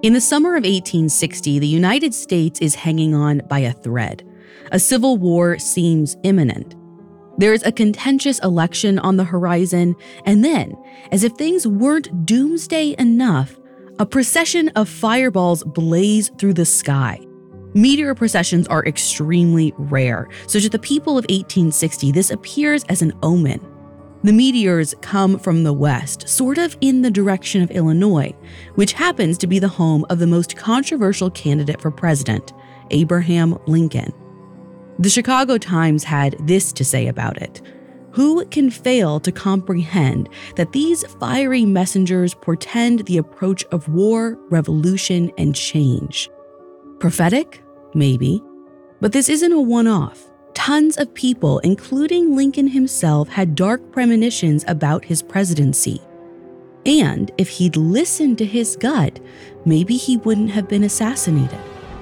In the summer of 1860, the United States is hanging on by a thread. A civil war seems imminent. There's a contentious election on the horizon, and then, as if things weren't doomsday enough, a procession of fireballs blaze through the sky. Meteor processions are extremely rare, so to the people of 1860, this appears as an omen. The meteors come from the west, sort of in the direction of Illinois, which happens to be the home of the most controversial candidate for president, Abraham Lincoln. The Chicago Times had this to say about it. Who can fail to comprehend that these fiery messengers portend the approach of war, revolution, and change? Prophetic? Maybe. But this isn't a one-off. Tons of people, including Lincoln himself, had dark premonitions about his presidency. And if he'd listened to his gut, maybe he wouldn't have been assassinated.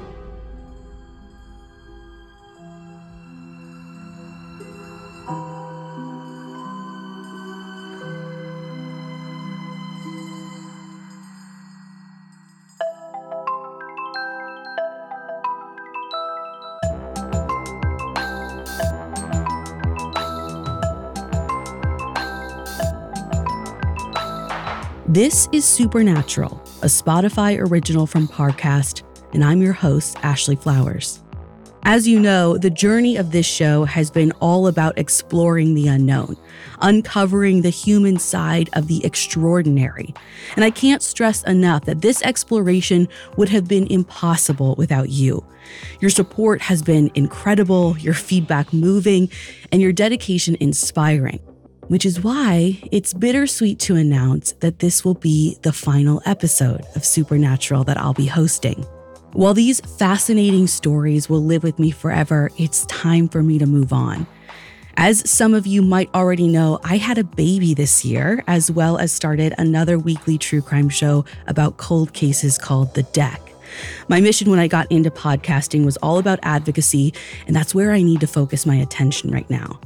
This is Supernatural, a Spotify original from Parcast, and I'm your host, Ashley Flowers. As you know, the journey of this show has been all about exploring the unknown, uncovering the human side of the extraordinary. And I can't stress enough that this exploration would have been impossible without you. Your support has been incredible, your feedback moving, and your dedication inspiring. Which is why it's bittersweet to announce that this will be the final episode of Supernatural that I'll be hosting. While these fascinating stories will live with me forever, it's time for me to move on. As some of you might already know, I had a baby this year, as well as started another weekly true crime show about cold cases called The Deck. My mission when I got into podcasting was all about advocacy, and that's where I need to focus my attention right now.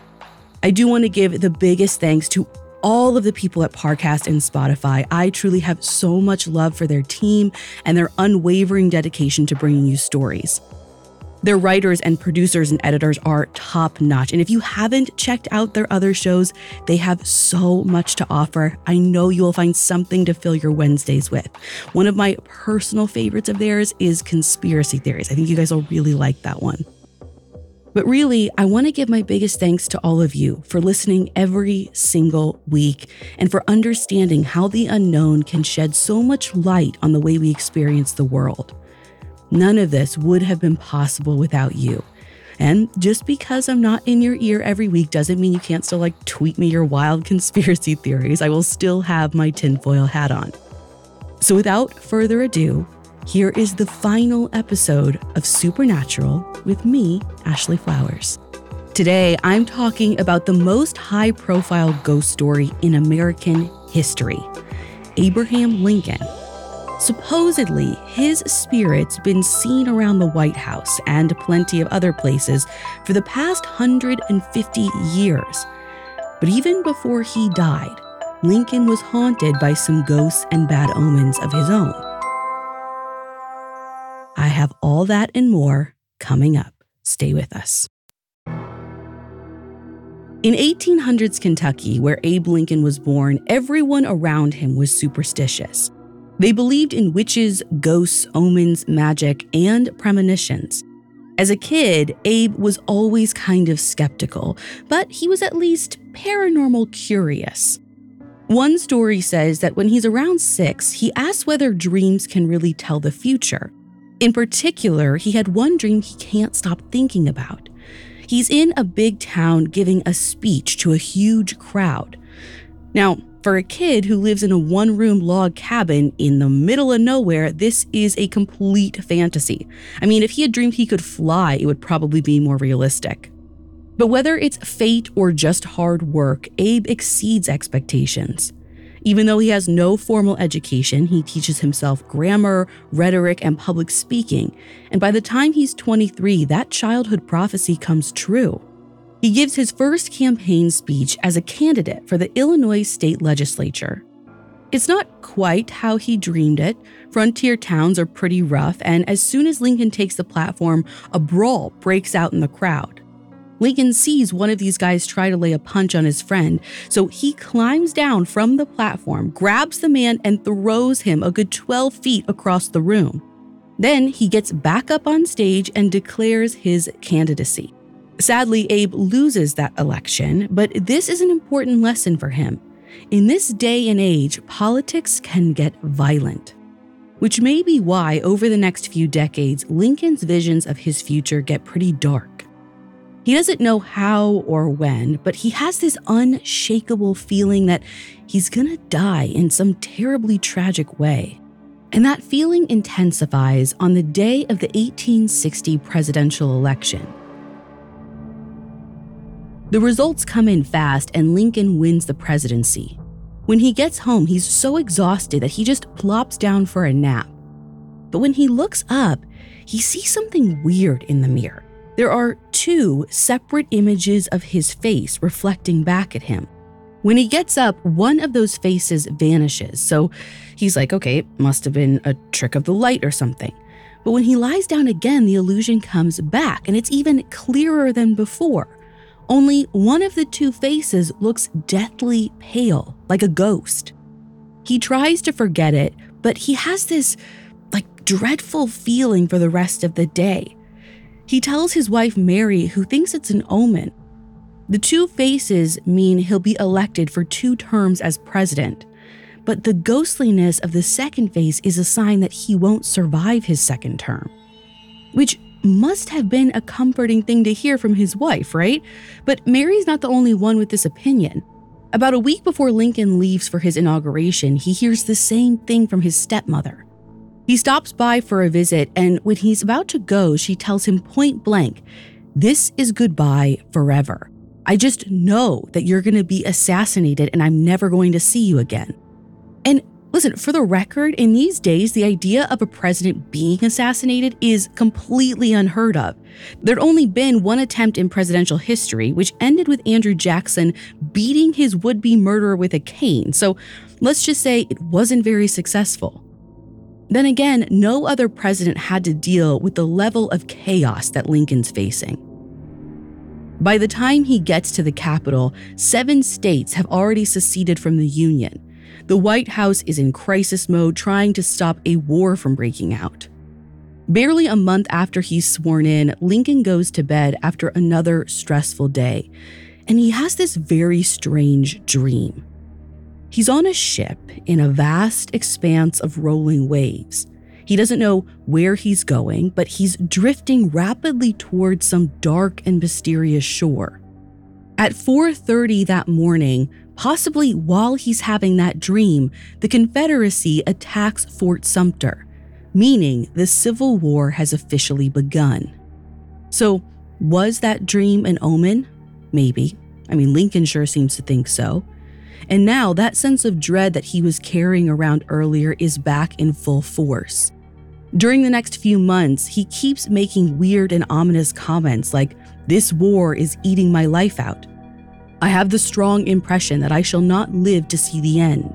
I do want to give the biggest thanks to all of the people at Parcast and Spotify. I truly have so much love for their team and their unwavering dedication to bringing you stories. Their writers and producers and editors are top-notch, and if you haven't checked out their other shows, they have so much to offer. I know you will find something to fill your Wednesdays with. One of my personal favorites of theirs is Conspiracy Theories. I think you guys will really like that one. But really, I want to give my biggest thanks to all of you for listening every single week and for understanding how the unknown can shed so much light on the way we experience the world. None of this would have been possible without you. And just because I'm not in your ear every week doesn't mean you can't still tweet me your wild conspiracy theories. I will still have my tinfoil hat on. So without further ado, here is the final episode of Supernatural with me, Ashley Flowers. Today, I'm talking about the most high-profile ghost story in American history, Abraham Lincoln. Supposedly, his spirit's been seen around the White House and plenty of other places for the past 150 years. But even before he died, Lincoln was haunted by some ghosts and bad omens of his own. I have all that and more coming up. Stay with us. In 1800s Kentucky, where Abe Lincoln was born, everyone around him was superstitious. They believed in witches, ghosts, omens, magic, and premonitions. As a kid, Abe was always kind of skeptical, but he was at least paranormal curious. One story says that when he's around 6, he asks whether dreams can really tell the future. In particular, he had one dream he can't stop thinking about. He's in a big town giving a speech to a huge crowd. Now, for a kid who lives in a one-room log cabin in the middle of nowhere, this is a complete fantasy. I mean, if he had dreamed he could fly, it would probably be more realistic. But whether it's fate or just hard work, Abe exceeds expectations. Even though he has no formal education, he teaches himself grammar, rhetoric, and public speaking. And by the time he's 23, that childhood prophecy comes true. He gives his first campaign speech as a candidate for the Illinois state legislature. It's not quite how he dreamed it. Frontier towns are pretty rough, and as soon as Lincoln takes the platform, a brawl breaks out in the crowd. Lincoln sees one of these guys try to lay a punch on his friend, so he climbs down from the platform, grabs the man, and throws him a good 12 feet across the room. Then he gets back up on stage and declares his candidacy. Sadly, Abe loses that election, but this is an important lesson for him. In this day and age, politics can get violent, which may be why over the next few decades, Lincoln's visions of his future get pretty dark. He doesn't know how or when, but he has this unshakable feeling that he's gonna die in some terribly tragic way. And that feeling intensifies on the day of the 1860 presidential election. The results come in fast and Lincoln wins the presidency. When he gets home, he's so exhausted that he just plops down for a nap. But when he looks up, he sees something weird in the mirror. There are two separate images of his face reflecting back at him. When he gets up, one of those faces vanishes, so he's like, okay, it must have been a trick of the light or something. But when he lies down again, the illusion comes back, and it's even clearer than before. Only one of the two faces looks deathly pale, like a ghost. He tries to forget it, but he has this, dreadful feeling for the rest of the day. He tells his wife Mary, who thinks it's an omen. The two faces mean he'll be elected for 2 terms as president, but the ghostliness of the second face is a sign that he won't survive his second term. Which must have been a comforting thing to hear from his wife, right? But Mary's not the only one with this opinion. About a week before Lincoln leaves for his inauguration, he hears the same thing from his stepmother. He stops by for a visit, and when he's about to go, she tells him point blank, "This is goodbye forever. I just know that you're going to be assassinated and I'm never going to see you again." And listen, for the record, in these days, the idea of a president being assassinated is completely unheard of. There'd only been one attempt in presidential history, which ended with Andrew Jackson beating his would-be murderer with a cane. So let's just say it wasn't very successful. Then again, no other president had to deal with the level of chaos that Lincoln's facing. By the time he gets to the Capitol, 7 states have already seceded from the Union. The White House is in crisis mode, trying to stop a war from breaking out. Barely a month after he's sworn in, Lincoln goes to bed after another stressful day, and he has this very strange dream. He's on a ship in a vast expanse of rolling waves. He doesn't know where he's going, but he's drifting rapidly towards some dark and mysterious shore. At 4:30 that morning, possibly while he's having that dream, the Confederacy attacks Fort Sumter, meaning the Civil War has officially begun. So, was that dream an omen? Maybe. Lincoln sure seems to think so. And now that sense of dread that he was carrying around earlier is back in full force. During the next few months, he keeps making weird and ominous comments like, "This war is eating my life out. I have the strong impression that I shall not live to see the end."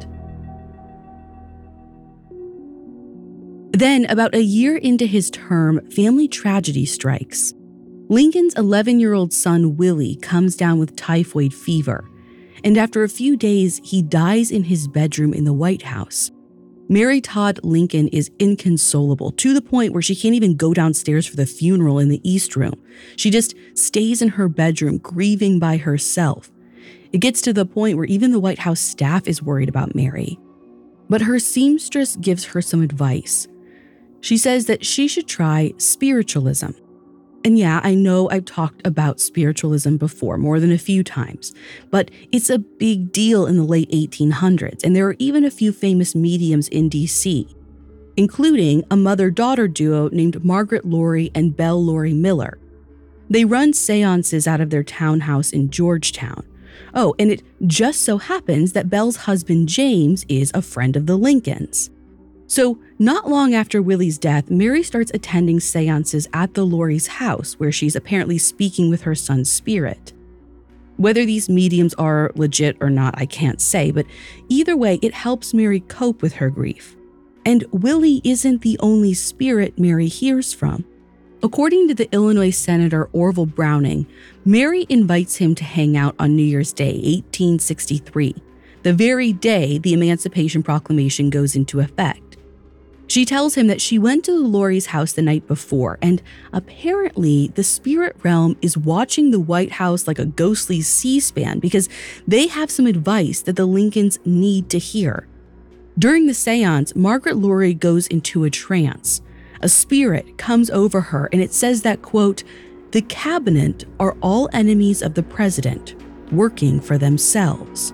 Then, about a year into his term, family tragedy strikes. Lincoln's 11-year-old son, Willie, comes down with typhoid fever, and after a few days, he dies in his bedroom in the White House. Mary Todd Lincoln is inconsolable, to the point where she can't even go downstairs for the funeral in the East Room. She just stays in her bedroom, grieving by herself. It gets to the point where even the White House staff is worried about Mary. But her seamstress gives her some advice. She says that she should try spiritualism. And yeah, I know I've talked about spiritualism before, more than a few times, but it's a big deal in the late 1800s, and there are even a few famous mediums in DC, including a mother-daughter duo named Margaret Laurie and Belle Laurie Miller. They run seances out of their townhouse in Georgetown. Oh, and it just so happens that Belle's husband James is a friend of the Lincolns. So, not long after Willie's death, Mary starts attending seances at the Laurie's house, where she's apparently speaking with her son's spirit. Whether these mediums are legit or not, I can't say, but either way, it helps Mary cope with her grief. And Willie isn't the only spirit Mary hears from. According to the Illinois Senator Orville Browning, Mary invites him to hang out on New Year's Day, 1863, the very day the Emancipation Proclamation goes into effect. She tells him that she went to the Lorry's house the night before, and apparently the spirit realm is watching the White House like a ghostly C-SPAN because they have some advice that the Lincolns need to hear. During the seance, Margaret Lorry goes into a trance. A spirit comes over her, and it says that, quote, "The cabinet are all enemies of the president, working for themselves."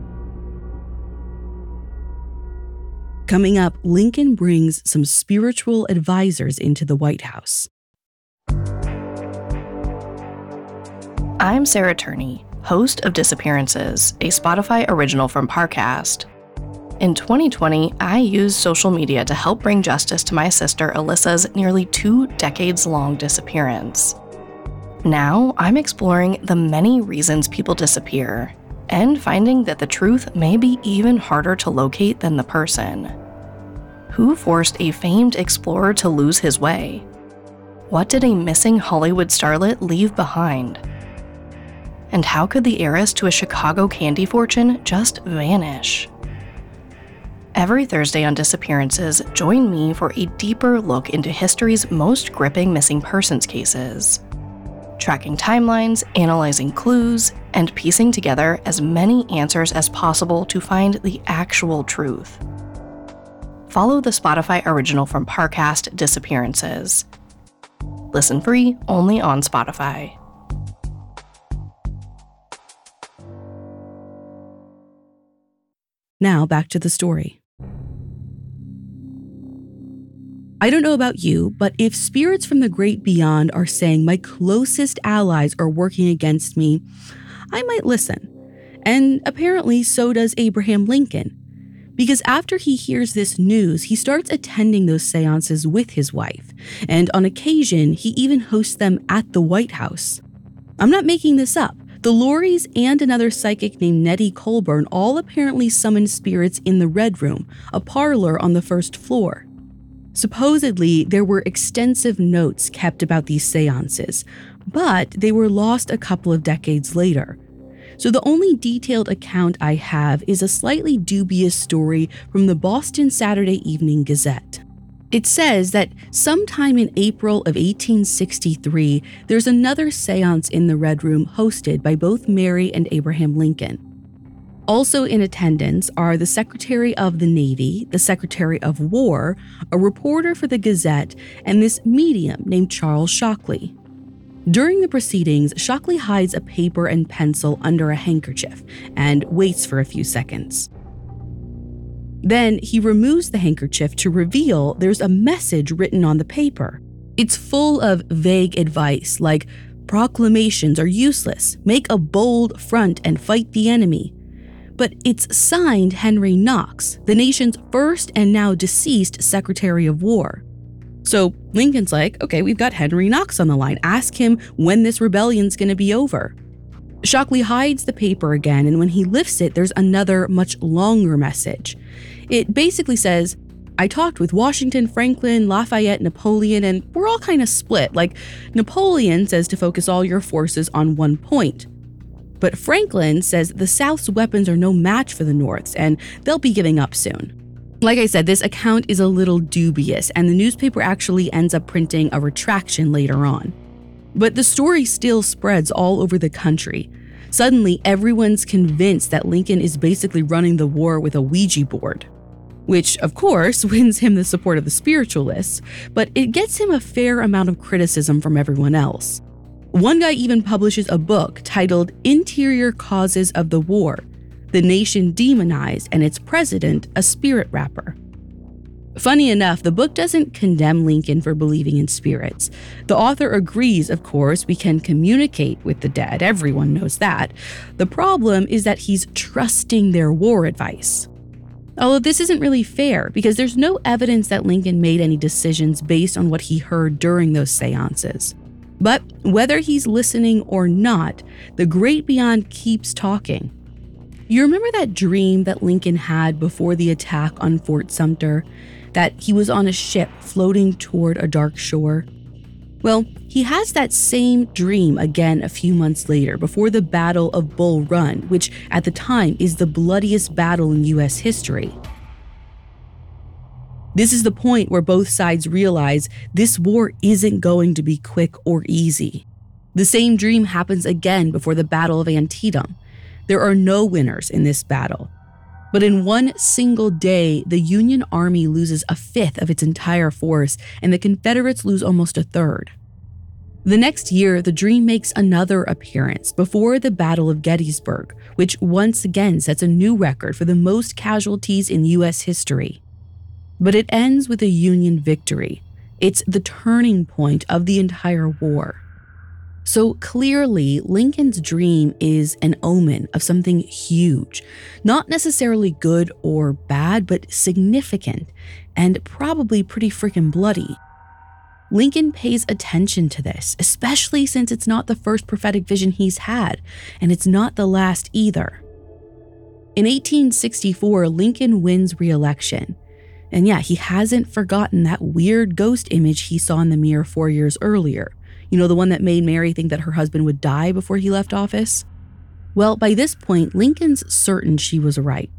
Coming up, Lincoln brings some spiritual advisors into the White House. I'm Sarah Turney, host of Disappearances, a Spotify original from Parcast. In 2020, I used social media to help bring justice to my sister Alyssa's nearly 2 decades-long disappearance. Now, I'm exploring the many reasons people disappear and finding that the truth may be even harder to locate than the person. Who forced a famed explorer to lose his way? What did a missing Hollywood starlet leave behind? And how could the heiress to a Chicago candy fortune just vanish? Every Thursday on Disappearances, join me for a deeper look into history's most gripping missing persons cases. Tracking timelines, analyzing clues, and piecing together as many answers as possible to find the actual truth. Follow the Spotify original from Parcast, Disappearances. Listen free only on Spotify. Now back to the story. I don't know about you, but if spirits from the great beyond are saying my closest allies are working against me, I might listen. And apparently so does Abraham Lincoln. Because after he hears this news, he starts attending those seances with his wife. And on occasion, he even hosts them at the White House. I'm not making this up. The Lorrys and another psychic named Nettie Colburn all apparently summoned spirits in the Red Room, a parlor on the first floor. Supposedly, there were extensive notes kept about these seances, but they were lost a couple of decades later. So the only detailed account I have is a slightly dubious story from the Boston Saturday Evening Gazette. It says that sometime in April of 1863, there's another seance in the Red Room hosted by both Mary and Abraham Lincoln. Also in attendance are the Secretary of the Navy, the Secretary of War, a reporter for the Gazette, and this medium named Charles Shockley. During the proceedings, Shockley hides a paper and pencil under a handkerchief and waits for a few seconds. Then he removes the handkerchief to reveal there's a message written on the paper. It's full of vague advice like, proclamations are useless, make a bold front and fight the enemy. But it's signed Henry Knox, the nation's first and now deceased Secretary of War. So Lincoln's like, okay, we've got Henry Knox on the line. Ask him when this rebellion's going to be over. Shockley hides the paper again, and when he lifts it, there's another much longer message. It basically says, I talked with Washington, Franklin, Lafayette, Napoleon, and we're all kind of split. Like, Napoleon says to focus all your forces on one point. But Franklin says the South's weapons are no match for the North's, and they'll be giving up soon. Like I said, this account is a little dubious, and the newspaper actually ends up printing a retraction later on. But the story still spreads all over the country. Suddenly, everyone's convinced that Lincoln is basically running the war with a Ouija board. Which, of course, wins him the support of the spiritualists, but it gets him a fair amount of criticism from everyone else. One guy even publishes a book titled Interior Causes of the War, the Nation Demonized and its President a Spirit Rapper. Funny enough, the book doesn't condemn Lincoln for believing in spirits. The author agrees, of course, we can communicate with the dead, everyone knows that. The problem is that he's trusting their war advice. Although this isn't really fair, because there's no evidence that Lincoln made any decisions based on what he heard during those seances. But whether he's listening or not, the great beyond keeps talking. You remember that dream that Lincoln had before the attack on Fort Sumter? That he was on a ship floating toward a dark shore? Well, he has that same dream again a few months later before the Battle of Bull Run, which at the time is the bloodiest battle in U.S. history. This is the point where both sides realize this war isn't going to be quick or easy. The same dream happens again before the Battle of Antietam. There are no winners in this battle. But in one single day, the Union Army loses a fifth of its entire force, and the Confederates lose almost a third. The next year, the dream makes another appearance before the Battle of Gettysburg, which once again sets a new record for the most casualties in U.S. history. But it ends with a Union victory. It's the turning point of the entire war. So clearly, Lincoln's dream is an omen of something huge, not necessarily good or bad, but significant, and probably pretty freaking bloody. Lincoln pays attention to this, especially since it's not the first prophetic vision he's had, and it's not the last either. In 1864, Lincoln wins re-election. And yeah, he hasn't forgotten that weird ghost image he saw in the mirror 4 years earlier. You know, the one that made Mary think that her husband would die before he left office? Well, by this point, Lincoln's certain she was right.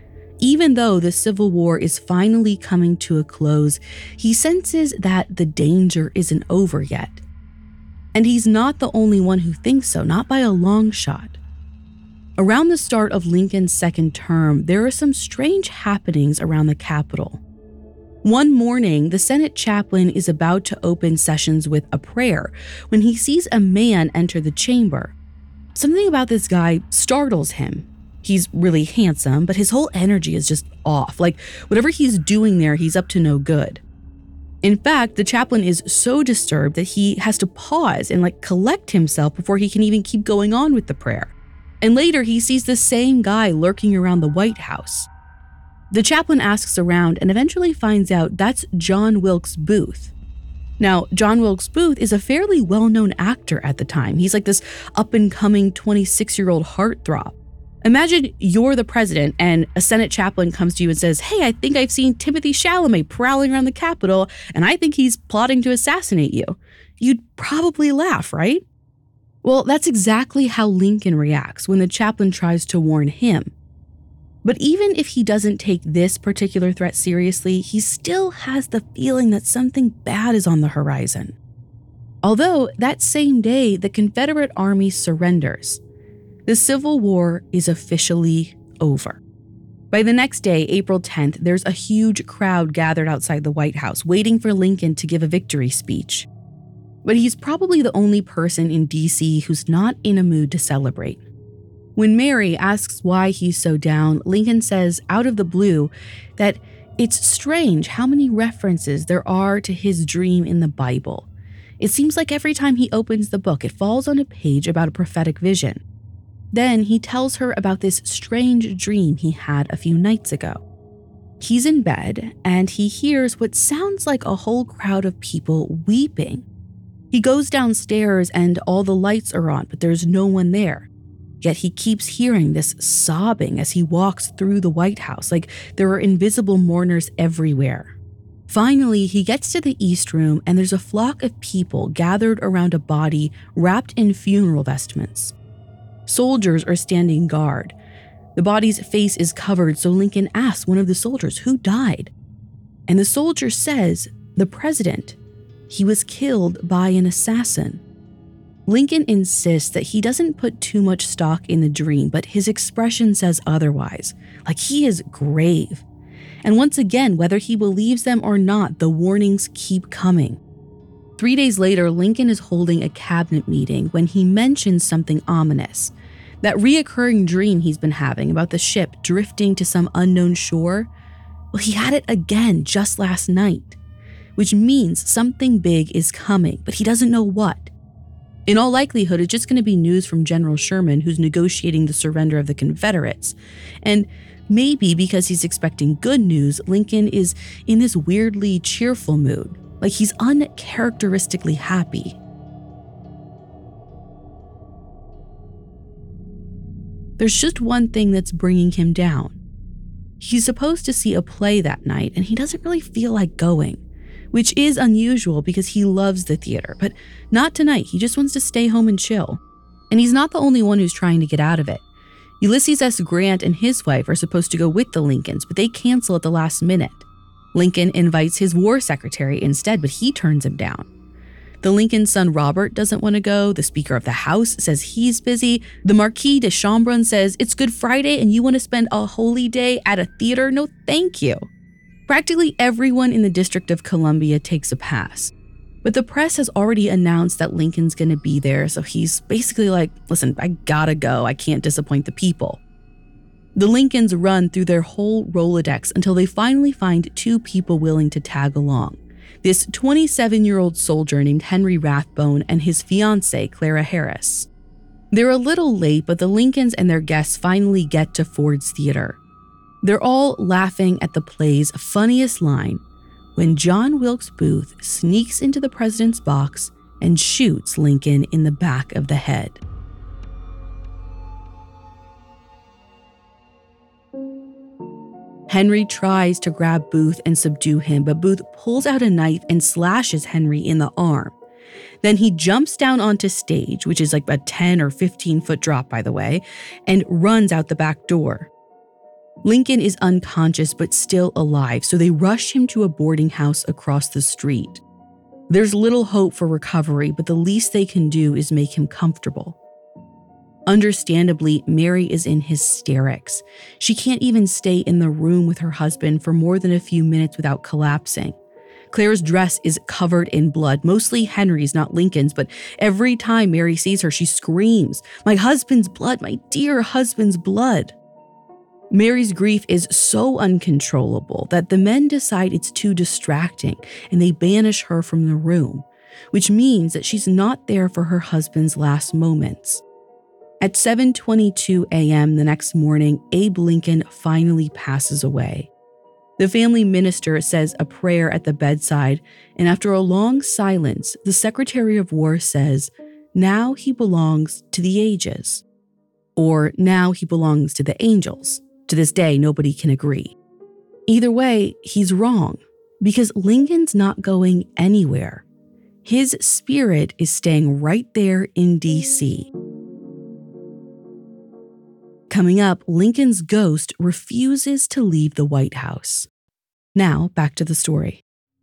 Even though the Civil War is finally coming to a close, he senses that the danger isn't over yet. And he's not the only one who thinks so, not by a long shot. Around the start of Lincoln's second term, there are some strange happenings around the Capitol. One morning, the Senate chaplain is about to open sessions with a prayer when he sees a man enter the chamber. Something about this guy startles him. He's really handsome, but his whole energy is just off. Like, whatever he's doing there, he's up to no good. In fact, the chaplain is so disturbed that he has to pause and collect himself before he can even keep going on with the prayer. And later, he sees the same guy lurking around the White House. The chaplain asks around and eventually finds out that's John Wilkes Booth. Now, John Wilkes Booth is a fairly well-known actor at the time. He's like this up-and-coming 26-year-old heartthrob. Imagine you're the president and a Senate chaplain comes to you and says, "Hey, I think I've seen Timothée Chalamet prowling around the Capitol, and I think he's plotting to assassinate you." You'd probably laugh, right? Well, that's exactly how Lincoln reacts when the chaplain tries to warn him. But even if he doesn't take this particular threat seriously, he still has the feeling that something bad is on the horizon. Although, that same day, the Confederate Army surrenders. The Civil War is officially over. By the next day, April 10th, there's a huge crowd gathered outside the White House, waiting for Lincoln to give a victory speech. But he's probably the only person in D.C. who's not in a mood to celebrate. When Mary asks why he's so down, Lincoln says, out of the blue, that it's strange how many references there are to his dream in the Bible. It seems like every time he opens the book, it falls on a page about a prophetic vision. Then he tells her about this strange dream he had a few nights ago. He's in bed, and he hears what sounds like a whole crowd of people weeping. He goes downstairs, and all the lights are on, but there's no one there. Yet he keeps hearing this sobbing as he walks through the White House, like there are invisible mourners everywhere. Finally, he gets to the East Room, and there's a flock of people gathered around a body wrapped in funeral vestments. Soldiers are standing guard. The body's face is covered, so Lincoln asks one of the soldiers who died. And the soldier says, the president. He was killed by an assassin. Lincoln insists that he doesn't put too much stock in the dream, but his expression says otherwise. Like, he is grave. And once again, whether he believes them or not, the warnings keep coming. 3 days later, Lincoln is holding a cabinet meeting when he mentions something ominous. That reoccurring dream he's been having about the ship drifting to some unknown shore, well, he had it again just last night, which means something big is coming, but he doesn't know what. In all likelihood, it's just going to be news from General Sherman, who's negotiating the surrender of the Confederates. And maybe because he's expecting good news, Lincoln is in this weirdly cheerful mood, like he's uncharacteristically happy. There's just one thing that's bringing him down. He's supposed to see a play that night, and he doesn't really feel like going, which is unusual because he loves the theater, but not tonight. He just wants to stay home and chill. And he's not the only one who's trying to get out of it. Ulysses S. Grant and his wife are supposed to go with the Lincolns, but they cancel at the last minute. Lincoln invites his war secretary instead, but he turns him down. The Lincoln's son Robert doesn't want to go. The Speaker of the House says he's busy. The Marquis de Chambrun says, "It's Good Friday and you want to spend a holy day at a theater? No, thank you." Practically everyone in the District of Columbia takes a pass. But the press has already announced that Lincoln's going to be there, so he's basically like, listen, I gotta go. I can't disappoint the people. The Lincolns run through their whole Rolodex until they finally find two people willing to tag along. This 27-year-old soldier named Henry Rathbone and his fiancée, Clara Harris. They're a little late, but the Lincolns and their guests finally get to Ford's Theater. They're all laughing at the play's funniest line when John Wilkes Booth sneaks into the president's box and shoots Lincoln in the back of the head. Henry tries to grab Booth and subdue him, but Booth pulls out a knife and slashes Henry in the arm. Then he jumps down onto stage, which is like a 10 or 15-foot drop, by the way, and runs out the back door. Lincoln is unconscious but still alive, so they rush him to a boarding house across the street. There's little hope for recovery, but the least they can do is make him comfortable. Understandably, Mary is in hysterics. She can't even stay in the room with her husband for more than a few minutes without collapsing. Claire's dress is covered in blood, mostly Henry's, not Lincoln's, but every time Mary sees her, she screams, "My husband's blood, my dear husband's blood." Mary's grief is so uncontrollable that the men decide it's too distracting and they banish her from the room, which means that she's not there for her husband's last moments. At 7:22 a.m. the next morning, Abe Lincoln finally passes away. The family minister says a prayer at the bedside, and after a long silence, the Secretary of War says, "Now he belongs to the ages," or "Now he belongs to the angels." To this day, nobody can agree. Either way, he's wrong, because Lincoln's not going anywhere. His spirit is staying right there in D.C. Coming up, Lincoln's ghost refuses to leave the White House. Now, back to the story.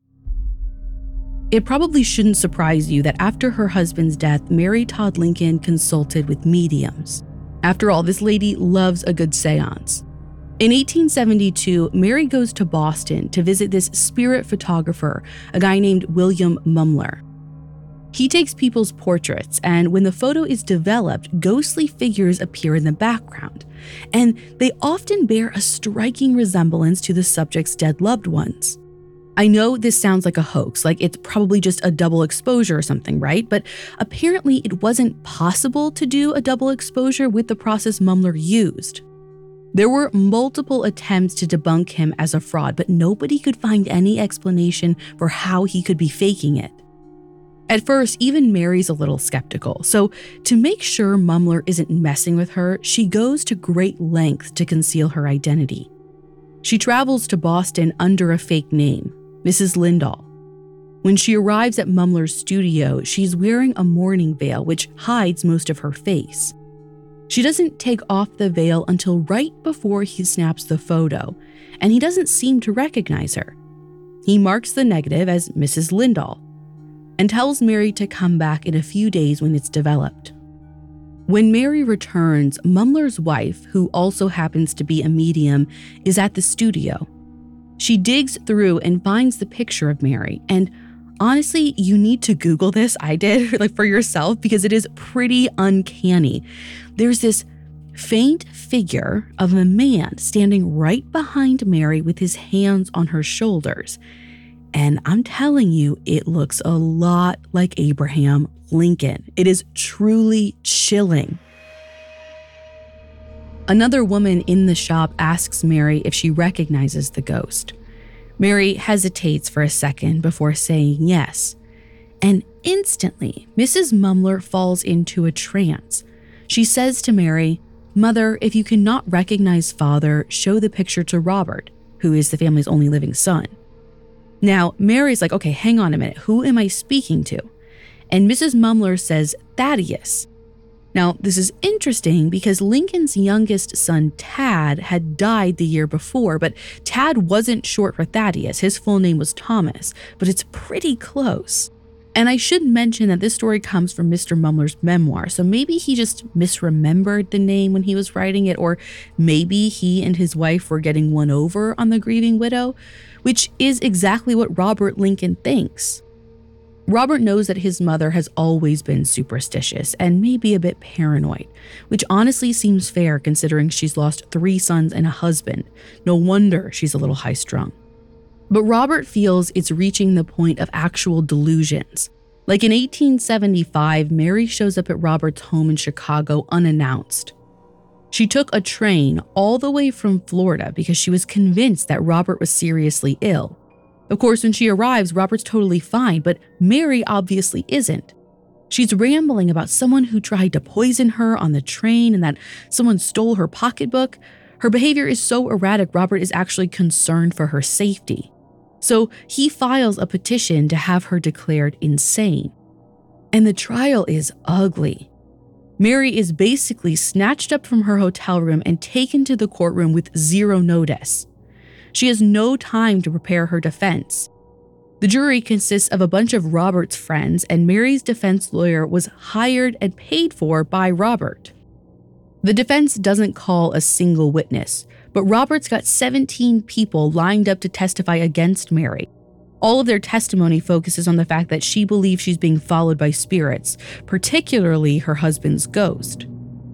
It probably shouldn't surprise you that after her husband's death, Mary Todd Lincoln consulted with mediums. After all, this lady loves a good seance. In 1872, Mary goes to Boston to visit this spirit photographer, a guy named William Mumler. He takes people's portraits, and when the photo is developed, ghostly figures appear in the background, and they often bear a striking resemblance to the subject's dead loved ones. I know this sounds like a hoax, like it's probably just a double exposure or something, right? But apparently it wasn't possible to do a double exposure with the process Mumler used. There were multiple attempts to debunk him as a fraud, but nobody could find any explanation for how he could be faking it. At first, even Mary's a little skeptical, so to make sure Mumler isn't messing with her, she goes to great lengths to conceal her identity. She travels to Boston under a fake name, Mrs. Lindahl. When she arrives at Mumler's studio, she's wearing a mourning veil which hides most of her face. She doesn't take off the veil until right before he snaps the photo, and he doesn't seem to recognize her. He marks the negative as Mrs. Lindahl and tells Mary to come back in a few days when it's developed. When Mary returns, Mumler's wife, who also happens to be a medium, is at the studio. She digs through and finds the picture of Mary, and honestly, you need to Google this. I did, for yourself, because it is pretty uncanny. There's this faint figure of a man standing right behind Mary with his hands on her shoulders. And I'm telling you, it looks a lot like Abraham Lincoln. It is truly chilling. Another woman in the shop asks Mary if she recognizes the ghost. Mary hesitates for a second before saying yes. And instantly, Mrs. Mumler falls into a trance. She says to Mary, "Mother, if you cannot recognize father, show the picture to Robert, who is the family's only living son." Now, Mary's like, "Okay, hang on a minute. Who am I speaking to?" And Mrs. Mumler says, "Thaddeus." Now, this is interesting because Lincoln's youngest son, Tad, had died the year before, but Tad wasn't short for Thaddeus. His full name was Thomas, but it's pretty close. And I should mention that this story comes from Mr. Mumler's memoir, so maybe he just misremembered the name when he was writing it, or maybe he and his wife were getting one over on the grieving widow, which is exactly what Robert Lincoln thinks. Robert knows that his mother has always been superstitious and maybe a bit paranoid, which honestly seems fair considering she's lost 3 sons and a husband. No wonder she's a little high-strung. But Robert feels it's reaching the point of actual delusions. Like in 1875, Mary shows up at Robert's home in Chicago unannounced. She took a train all the way from Florida because she was convinced that Robert was seriously ill. Of course, when she arrives, Robert's totally fine, but Mary obviously isn't. She's rambling about someone who tried to poison her on the train and that someone stole her pocketbook. Her behavior is so erratic, Robert is actually concerned for her safety. So he files a petition to have her declared insane. And the trial is ugly. Mary is basically snatched up from her hotel room and taken to the courtroom with 0 notice. She has no time to prepare her defense. The jury consists of a bunch of Robert's friends, and Mary's defense lawyer was hired and paid for by Robert. The defense doesn't call a single witness, but Robert's got 17 people lined up to testify against Mary. All of their testimony focuses on the fact that she believes she's being followed by spirits, particularly her husband's ghost.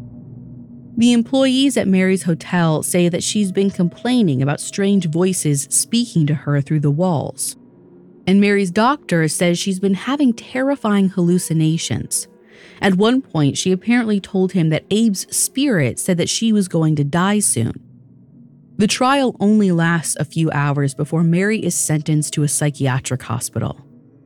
The employees at Mary's hotel say that she's been complaining about strange voices speaking to her through the walls. And Mary's doctor says she's been having terrifying hallucinations. At one point, she apparently told him that Abe's spirit said that she was going to die soon. The trial only lasts a few hours before Mary is sentenced to a psychiatric hospital.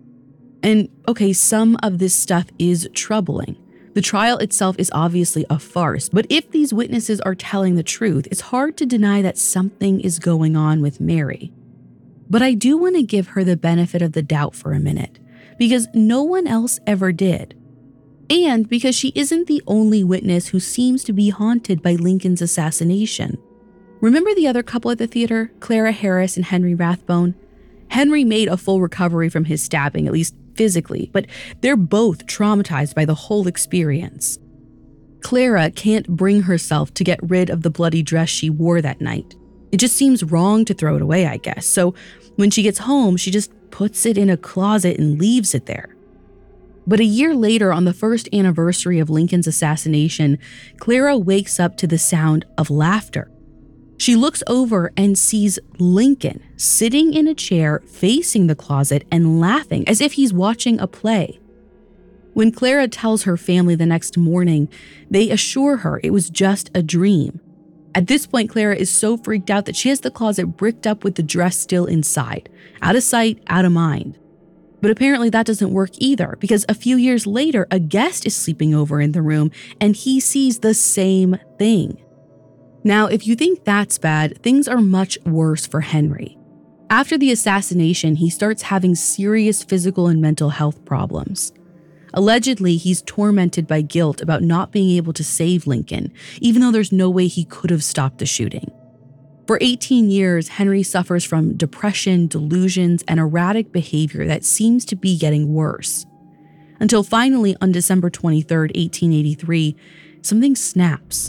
And okay, some of this stuff is troubling. The trial itself is obviously a farce, but if these witnesses are telling the truth, it's hard to deny that something is going on with Mary. But I do want to give her the benefit of the doubt for a minute, because no one else ever did. And because she isn't the only witness who seems to be haunted by Lincoln's assassination. Remember the other couple at the theater, Clara Harris and Henry Rathbone? Henry made a full recovery from his stabbing, at least physically, but they're both traumatized by the whole experience. Clara can't bring herself to get rid of the bloody dress she wore that night. It just seems wrong to throw it away, I guess. So when she gets home, she just puts it in a closet and leaves it there. But a year later, on the first anniversary of Lincoln's assassination, Clara wakes up to the sound of laughter. She looks over and sees Lincoln sitting in a chair facing the closet and laughing as if he's watching a play. When Clara tells her family the next morning, they assure her it was just a dream. At this point, Clara is so freaked out that she has the closet bricked up with the dress still inside. Out of sight, out of mind. But apparently that doesn't work either, because a few years later, a guest is sleeping over in the room and he sees the same thing. Now, if you think that's bad, things are much worse for Henry. After the assassination, he starts having serious physical and mental health problems. Allegedly, he's tormented by guilt about not being able to save Lincoln, even though there's no way he could have stopped the shooting. For 18 years, Henry suffers from depression, delusions, and erratic behavior that seems to be getting worse. Until finally, on December 23, 1883, something snaps.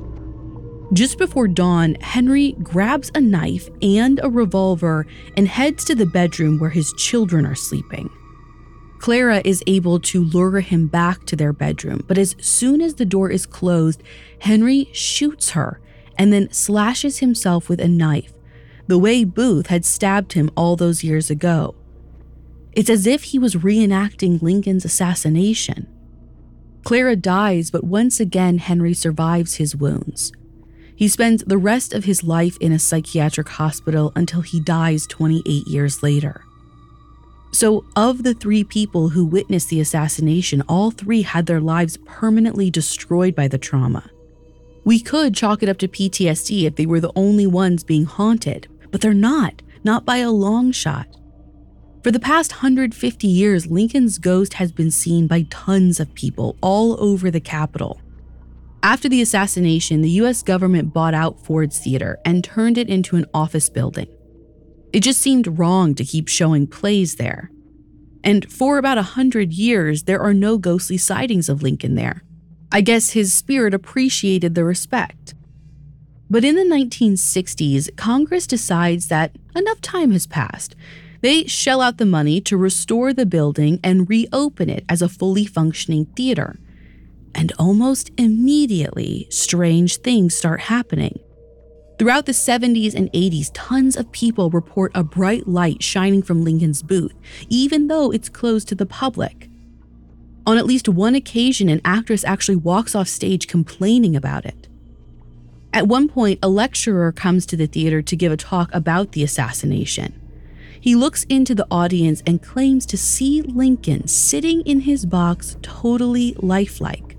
Just before dawn, Henry grabs a knife and a revolver and heads to the bedroom where his children are sleeping. Clara is able to lure him back to their bedroom, but as soon as the door is closed, Henry shoots her and then slashes himself with a knife, the way Booth had stabbed him all those years ago. It's as if he was reenacting Lincoln's assassination. Clara dies, but once again, Henry survives his wounds. He spends the rest of his life in a psychiatric hospital until he dies 28 years later. So, of the 3 people who witnessed the assassination, all 3 had their lives permanently destroyed by the trauma. We could chalk it up to PTSD if they were the only ones being haunted, but they're not by a long shot. For the past 150 years, Lincoln's ghost has been seen by tons of people all over the Capitol. After the assassination, the US government bought out Ford's Theater and turned it into an office building. It just seemed wrong to keep showing plays there. And for about 100 years, there are no ghostly sightings of Lincoln there. I guess his spirit appreciated the respect. But in the 1960s, Congress decides that enough time has passed. They shell out the money to restore the building and reopen it as a fully functioning theater. And almost immediately, strange things start happening. Throughout the 70s and 80s, tons of people report a bright light shining from Lincoln's booth, even though it's closed to the public. On at least one occasion, an actress actually walks off stage complaining about it. At one point, a lecturer comes to the theater to give a talk about the assassination. He looks into the audience and claims to see Lincoln sitting in his box, totally lifelike.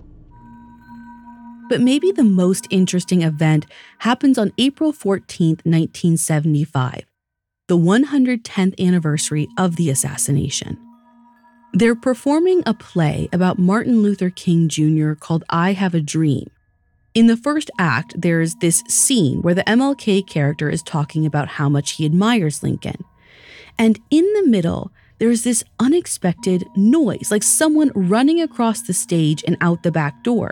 But maybe the most interesting event happens on April 14, 1975, the 110th anniversary of the assassination. They're performing a play about Martin Luther King Jr. called I Have a Dream. In the first act, there's this scene where the MLK character is talking about how much he admires Lincoln. And in the middle, there's this unexpected noise, like someone running across the stage and out the back door.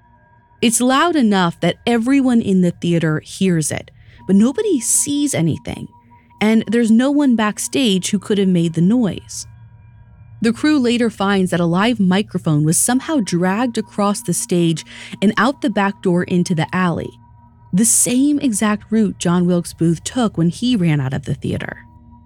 It's loud enough that everyone in the theater hears it, but nobody sees anything, and there's no one backstage who could have made the noise. The crew later finds that a live microphone was somehow dragged across the stage and out the back door into the alley, the same exact route John Wilkes Booth took when he ran out of the theater.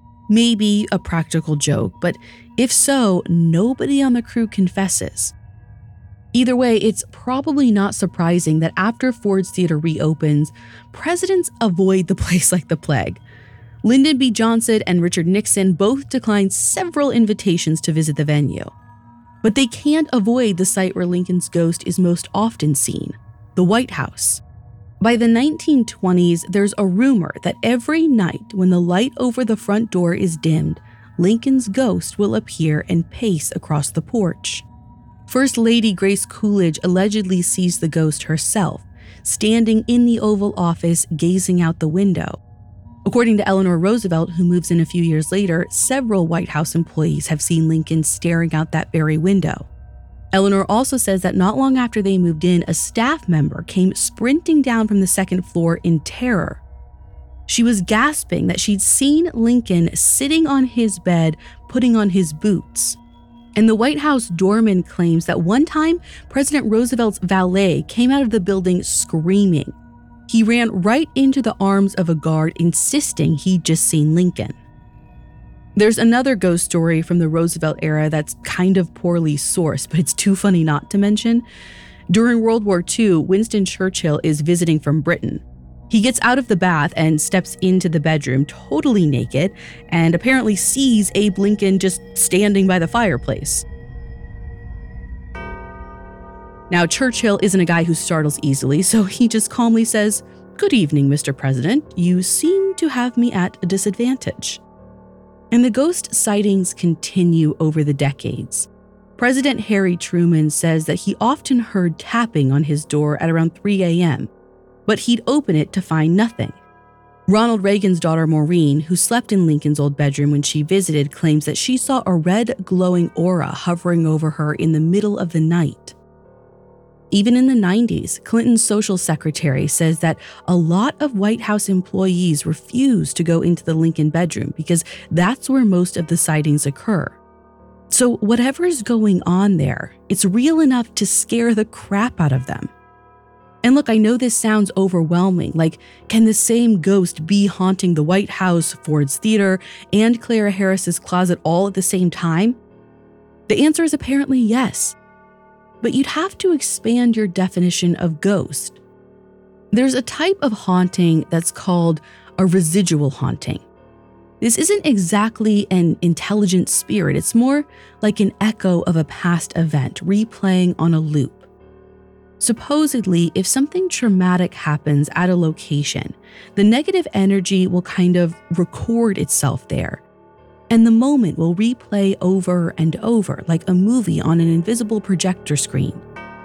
Maybe a practical joke, but if so, nobody on the crew confesses. Either way, it's probably not surprising that after Ford's Theater reopens, presidents avoid the place like the plague. Lyndon B. Johnson and Richard Nixon both declined several invitations to visit the venue. But they can't avoid the site where Lincoln's ghost is most often seen, the White House. By the 1920s, there's a rumor that every night when the light over the front door is dimmed, Lincoln's ghost will appear and pace across the porch. First Lady Grace Coolidge allegedly sees the ghost herself, standing in the Oval Office gazing out the window. According to Eleanor Roosevelt, who moves in a few years later, several White House employees have seen Lincoln staring out that very window. Eleanor also says that not long after they moved in, a staff member came sprinting down from the second floor in terror. She was gasping that she'd seen Lincoln sitting on his bed, putting on his boots. And the White House doorman claims that one time, President Roosevelt's valet came out of the building screaming. He ran right into the arms of a guard, insisting he'd just seen Lincoln. There's another ghost story from the Roosevelt era that's kind of poorly sourced, but it's too funny not to mention. During World War II, Winston Churchill is visiting from Britain. He gets out of the bath and steps into the bedroom totally naked and apparently sees Abe Lincoln just standing by the fireplace. Now, Churchill isn't a guy who startles easily, so he just calmly says, "Good evening, Mr. President. You seem to have me at a disadvantage." And the ghost sightings continue over the decades. President Harry Truman says that he often heard tapping on his door at around 3 a.m., but he'd open it to find nothing. Ronald Reagan's daughter Maureen, who slept in Lincoln's old bedroom when she visited, claims that she saw a red glowing aura hovering over her in the middle of the night. Even in the 90s, Clinton's social secretary says that a lot of White House employees refuse to go into the Lincoln bedroom because that's where most of the sightings occur. So whatever's going on there, it's real enough to scare the crap out of them. And look, I know this sounds overwhelming, like, can the same ghost be haunting the White House, Ford's Theater, and Clara Harris's closet all at the same time? The answer is apparently yes. But you'd have to expand your definition of ghost. There's a type of haunting that's called a residual haunting. This isn't exactly an intelligent spirit, it's more like an echo of a past event replaying on a loop. Supposedly, if something traumatic happens at a location, the negative energy will kind of record itself there. And the moment will replay over and over like a movie on an invisible projector screen.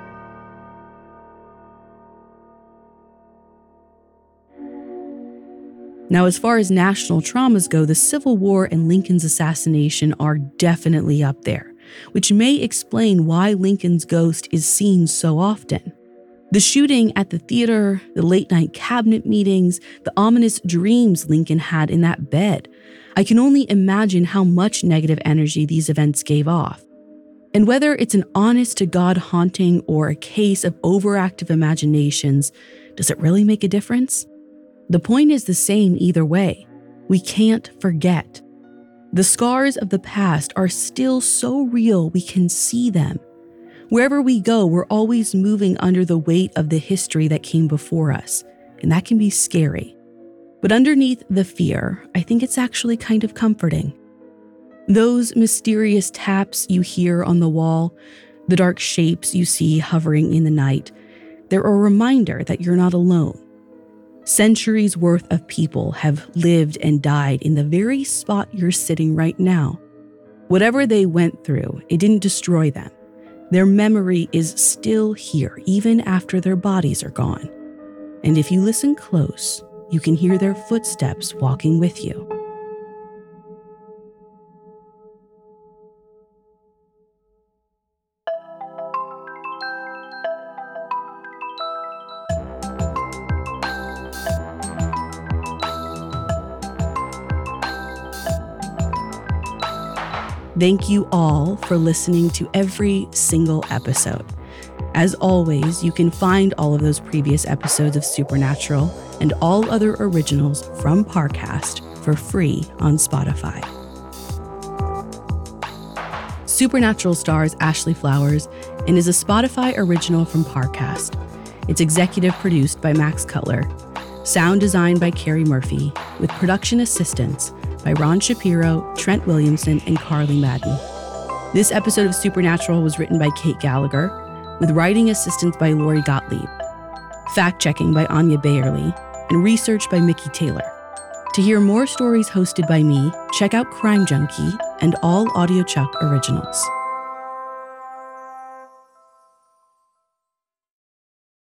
Now, as far as national traumas go, the Civil War and Lincoln's assassination are definitely up there, which may explain why Lincoln's ghost is seen so often. The shooting at the theater, the late-night cabinet meetings, the ominous dreams Lincoln had in that bed. I can only imagine how much negative energy these events gave off. And whether it's an honest-to-God haunting or a case of overactive imaginations, does it really make a difference? The point is the same either way. We can't forget. The scars of the past are still so real we can see them. Wherever we go, we're always moving under the weight of the history that came before us, and that can be scary. But underneath the fear, I think it's actually kind of comforting. Those mysterious taps you hear on the wall, the dark shapes you see hovering in the night, they're a reminder that you're not alone. Centuries worth of people have lived and died in the very spot you're sitting right now. Whatever they went through, it didn't destroy them. Their memory is still here, even after their bodies are gone. And if you listen close, you can hear their footsteps walking with you. Thank you all for listening to every single episode. As always, you can find all of those previous episodes of Supernatural and all other originals from Parcast for free on Spotify. Supernatural stars Ashley Flowers and is a Spotify original from Parcast. It's executive produced by Max Cutler, sound designed by Carrie Murphy, with production assistance by Ron Shapiro, Trent Williamson, and Carly Madden. This episode of Supernatural was written by Kate Gallagher, with writing assistance by Lori Gottlieb, fact-checking by Anya Bayerly, and research by Mickey Taylor. To hear more stories hosted by me, check out Crime Junkie and all AudioChuck originals.